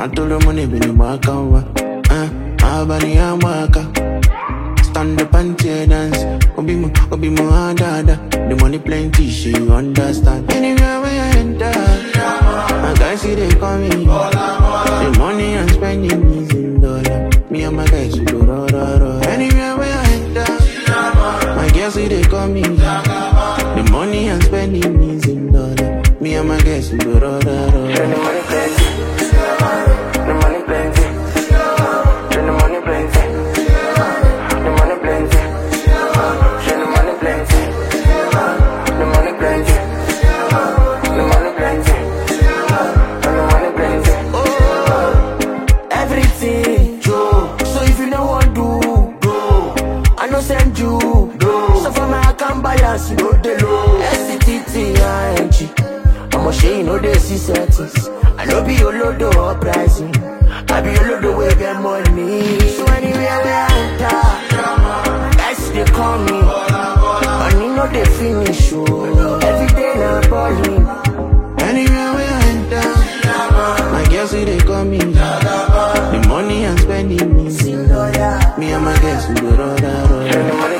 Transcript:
told the money been in my account. Abani Amaka. Stand up and tear dance. Obi mo dada. The money plenty, she understand. Anywhere where I enter, my guys see they call me. The money I'm spending is in dollar. Me and my guys we go ra. Anywhere where I enter, my girls see they call me. The money I'm spending is in dollar. Me and my guys we go ra. The money plenty. The money plenty. The money plenty. The money plenty. The money plenty. The money plenty. The money plenty. The money plenty. Oh, everything, Joe. So if you know what do, bro, I no send you, bro. So for my account balance, you know the low. SCTTING. I'm a shame, no they see settings. I know be your load or pricing. I be your load way get money. So anywhere where I enter, guys they call me. Money no they finish, oh. Every day now balling. Anywhere where I enter, my girls see they call me. The money I'm spending is in dollar. Me and my guys we go ra.